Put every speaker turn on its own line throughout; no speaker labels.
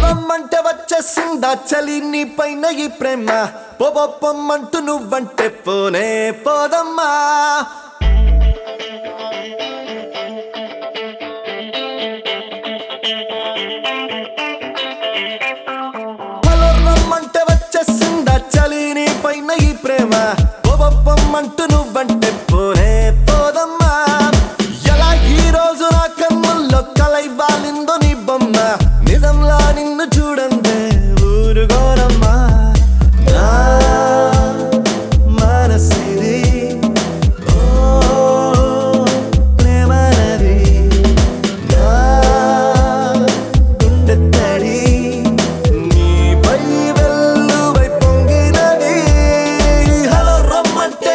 రమ్మంటే వచ్చేసిందా చలి నీ పైన ఈ ప్రేమ పొమ్మంటూ నువ్వంటే పోనే పోదమ్మా హలో రమ్మంటే వచ్చేసిందా చలి నీ పైన ఈ ప్రేమ పొమ్మంటూ నువ్వంటే పోనే పోదమ్మా ఎలా ఈ రోజు నా కన్నుల్లో కలై వాలిందో నీ బొమ్మ నిజంలా నిన్ను చూడందే ఊరుగోరమ్మా నా మనసిది ఓ ప్రేమనది నా గుండె తడి నీపై వెల్లువై పొంగినది హలో రమ్మంటే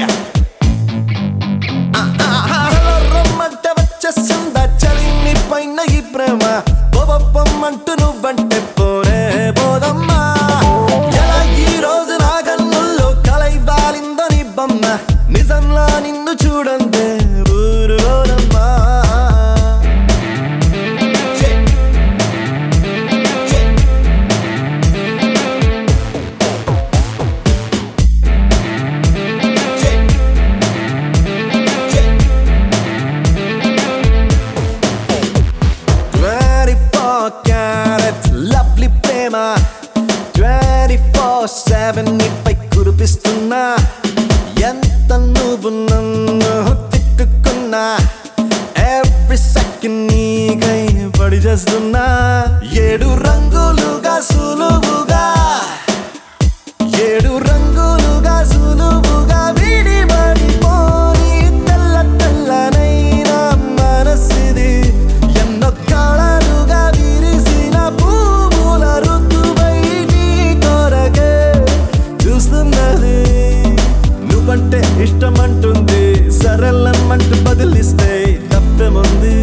వచ్చేసిందా చలి నీ పైన ఈ ప్రేమ పొమ్మంటూ నువ్వంటే పోనే పోదమ్మా ఎలా ఈ రోజు నా కన్నుల్లో కలై వాలిందో నీ బొమ్మ నిజంలా నిన్ను చూడందే ఊరుగోరమ్మా లవ్లీ ప్రేమ 24/7 నీపై కురిపిస్తున్నా ఎంత నువ్వు నన్ను తిట్టుకున్నా ఎవ్రీ సెకండ్ నీకై పడి చేస్తున్నా 7 రంగులుగా సులువుగా 7 రంగులుగా సులువుగా విడిపడిపోని తెల్ల తెల్లనైన మనసిది ఎన్నో కళలుగా విరిసిన పువ్వుల ఋతువై నీ కొరకే చూస్తున్నది నువ్వంటే ఇష్టమంటుంది సరళమంటూ బదిలిస్తే తప్పేముంది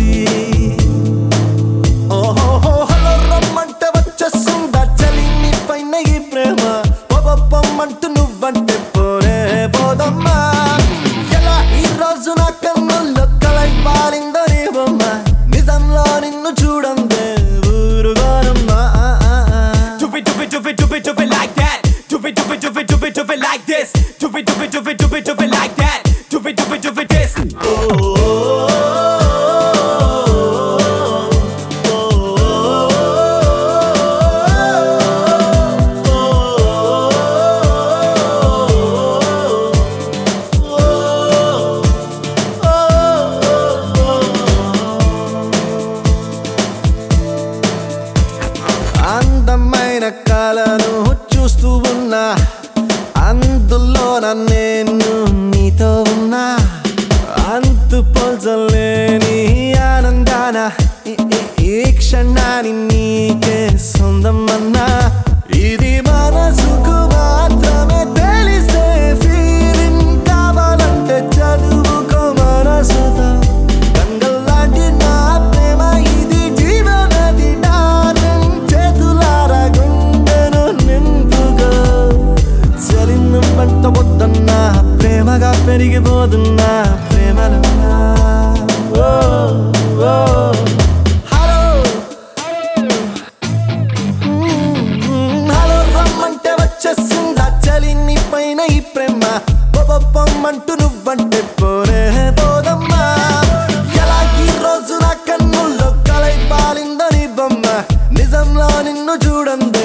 ఓహో హలో రమ్మంటే వచ్చేసిందా చలి నీ పైన ఈ ప్రేమ పొమ్మంటూ నువ్వంటే పోనే పోదమ్మా ఎలా ఈ రోజు నా కన్నుల్లో కలై పాలిందో నీ బొమ్మ నిజంలో నిన్ను చూడందే ఊరుగోరమ్మా
Do it like that. Do it like this. Do it like that. Do it this.
అందమైన కళను చూస్తూ ఉన్నా అందులో నేను నీతో ఉన్నా అంతు పోల్చలేని ఆనందాన ఈ క్షణాన్ని నీకే సొంతమన్నా ఇది మనసుకు మాత్రమే తెలిసే ఫీలింగ్ కావాలంటే చదువుకో మనసుతో గంగల్లాంటి నా ప్రేమ ఇది జీవనది డార్లింగ్ చేతులారా గుండెను నింపుకో చలిను పంట వద్దన్నా ప్రేమగా పెరిగిపోతున్నా ప్రేమలో హలో హలో రమ్మంటే వచ్చేసిందా చలి నీ పైన ఈ ప్రేమ పొమ్మంటూ నువ్వంటే పోనే పోదమ్మా ఎలా ఈ రోజు నా కన్నుల్లో కలై పాలిందో నీ బొమ్మ నిజంలో నిన్ను చూడందే